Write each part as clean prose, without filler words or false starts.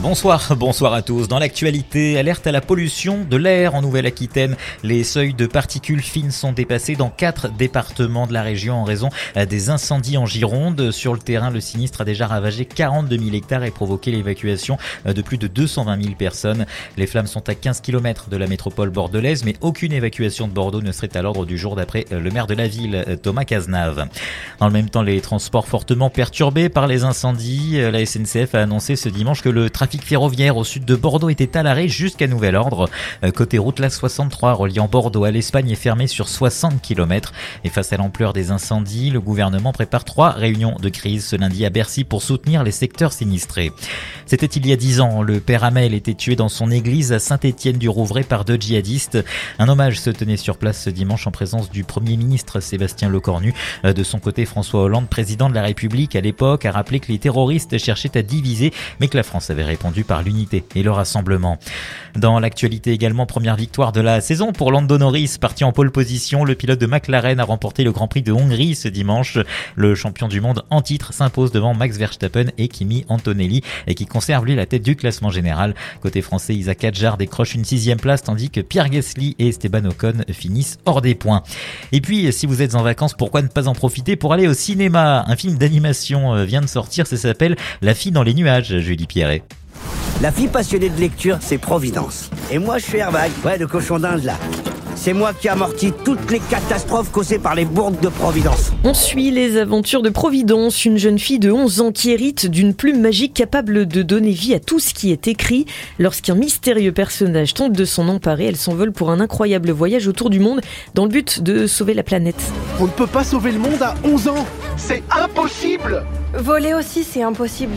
Bonsoir à tous. Dans l'actualité, alerte à la pollution de l'air en Nouvelle-Aquitaine. Les seuils de particules fines sont dépassés dans 4 départements de la région en raison des incendies en Gironde. Sur le terrain, le sinistre a déjà ravagé 42 000 hectares et provoqué l'évacuation de plus de 220 000 personnes. Les flammes sont à 15 km de la métropole bordelaise, mais aucune évacuation de Bordeaux ne serait à l'ordre du jour d'après le maire de la ville, Thomas Cazenave. Dans le même temps, les transports fortement perturbés par les incendies. La SNCF a annoncé ce dimanche que le trafic ferroviaire au sud de Bordeaux était à l'arrêt jusqu'à nouvel ordre. Côté route, la 63 reliant Bordeaux à l'Espagne est fermée sur 60 km. Et face à l'ampleur des incendies, le gouvernement prépare 3 réunions de crise ce lundi à Bercy pour soutenir les secteurs sinistrés. C'était il y a 10 ans. Le père Hamel était tué dans son église à Saint-Étienne-du-Rouvray par 2 djihadistes. Un hommage se tenait sur place ce dimanche en présence du Premier ministre Sébastien Lecornu. De son côté, François Hollande, président de la République à l'époque, a rappelé que les terroristes cherchaient à diviser, mais que la France avait répondu par l'unité et le rassemblement. Dans l'actualité également, première victoire de la saison pour Lando Norris, parti en pole position. Le pilote de McLaren a remporté le Grand Prix de Hongrie ce dimanche. Le champion du monde en titre s'impose devant Max Verstappen et Kimi Antonelli, et qui conserve lui la tête du classement général. Côté français, Isaac Hadjar décroche une 6e place, tandis que Pierre Gasly et Esteban Ocon finissent hors des points. Et puis, si vous êtes en vacances, pourquoi ne pas en profiter pour aller au cinéma? Un film d'animation vient de sortir, ça s'appelle La fille dans les nuages, Julie Pierret. La fille passionnée de lecture, c'est Providence. Et moi, je suis Airbag, le cochon d'Inde, là. C'est moi qui amortis toutes les catastrophes causées par les bourdes de Providence. On suit les aventures de Providence, une jeune fille de 11 ans qui hérite d'une plume magique capable de donner vie à tout ce qui est écrit. Lorsqu'un mystérieux personnage tente de s'en emparer, elle s'envole pour un incroyable voyage autour du monde dans le but de sauver la planète. On ne peut pas sauver le monde à 11 ans. C'est impossible. Voler aussi, c'est impossible.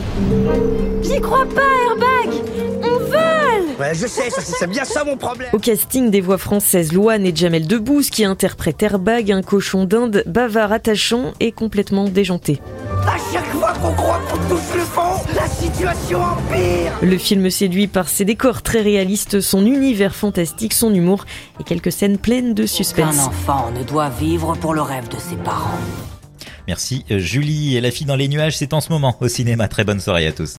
J'y crois pas, Airbag. On vole. Ouais, je sais, c'est bien ça mon problème. Au casting, des voix françaises, Louane et Jamel Debbouze qui interprètent Airbag, un cochon d'Inde bavard, attachant et complètement déjanté. À chaque fois qu'on croit qu'on touche le fond, la situation empire. Le film séduit par ses décors très réalistes, son univers fantastique, son humour et quelques scènes pleines de suspense. Un enfant ne doit vivre pour le rêve de ses parents. Merci Julie. Et La fille dans les nuages, c'est en ce moment au cinéma. Très bonne soirée à tous.